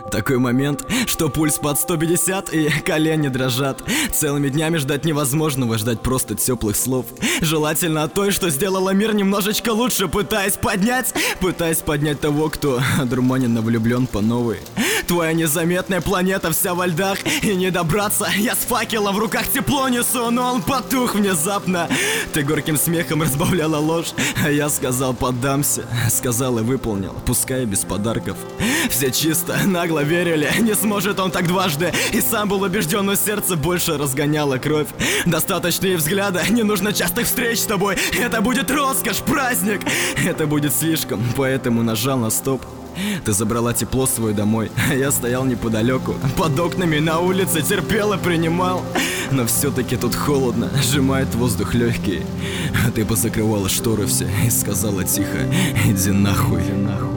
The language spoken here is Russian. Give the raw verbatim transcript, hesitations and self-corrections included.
Такой момент, что пульс под сто пятьдесят и колени дрожат. Целыми днями ждать невозможного, ждать просто теплых слов. Желательно от той, что сделала мир немножечко лучше, пытаясь поднять, пытаясь поднять того, кто одурманенно влюблен по новой. Твоя незаметная планета вся во льдах, и не добраться. Я с факелом в руках тепло несу, но он потух внезапно. Ты горьким смехом разбавляла ложь, а я сказал поддамся. Сказал и выполнил, пускай без подарков. Все чисто, нагло верили, не сможет он так дважды. И сам был убежден, но сердце больше разгоняло кровь. Достаточно и взгляда, не нужно частых встреч с тобой. Это будет роскошь, праздник. Это будет слишком, поэтому нажал на стоп. Ты забрала тепло свое домой, а я стоял неподалеку. Под окнами на улице терпел и принимал. Но все-таки тут холодно, сжимает воздух легкий. А ты позакрывала шторы все и сказала тихо: иди нахуй, нахуй.